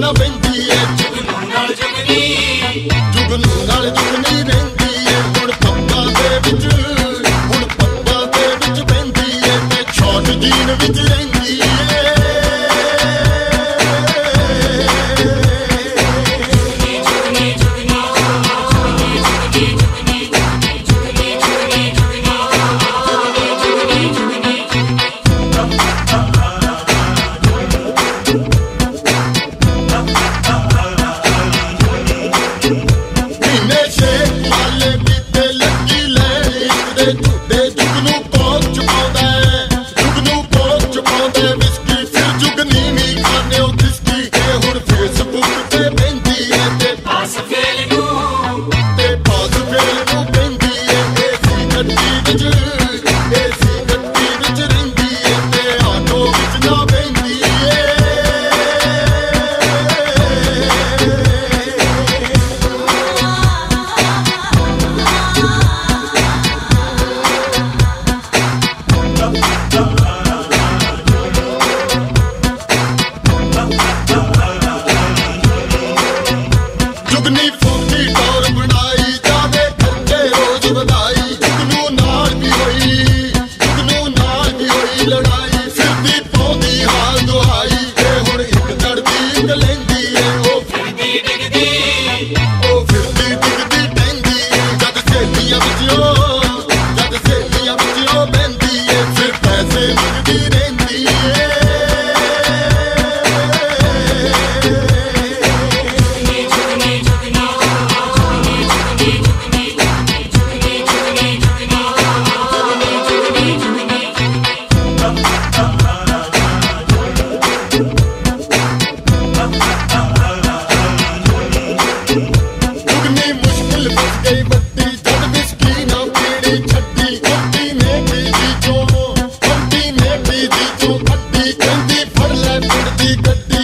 ਨਾ ਪੈਂਦੀ ਏ ਜੁਗਨੂ ਨਾਲ ਜੁਗਨੀ ਰਹਿੰਦੀ ਏ ਹੁਣ ਪੱਬਾਂ ਦੇ ਵਿੱਚ ਪੈਂਦੀ ਏ ਤੇ ਛੋਟ ਜੀਨ ਵਿੱਚ ਰਹਿੰਦੀ ਏ ਜੁਗਨੀ ਫੋਕੀ ਟੌਰ ਬਣਾਈ ਜਾਵੇ ਖਰਚੇ ਰੋਜ਼ ਵਧਾਈ ਜੁਗਨੂ ਨਾਲ ਵੀ ਹੋਈ ਲੜਾਈ ਫਿਰਦੀ ਪਾਉਂਦੀ ਹਾਲ ਦੁਹਾਈ ਤੇ ਹੁਣ ਇੱਕ ਤੜਦੀ ਇੱਕ ਲੈਂਦੀ ਏ ਉਹ ਫਿਰਦੀ ਡਿੱਗਦੀ ਟਹਿੰਦੀ ਜਦ ਸਹੇਲੀਆਂ ਵਿੱਚ ਉਹ ਬਹਿੰਦੀ ਏ ਫਿਰ ਪੈਸੇ ਮੰਗਦੀ ਰਹਿੰਦੀ ਏ ਗੱਡੀ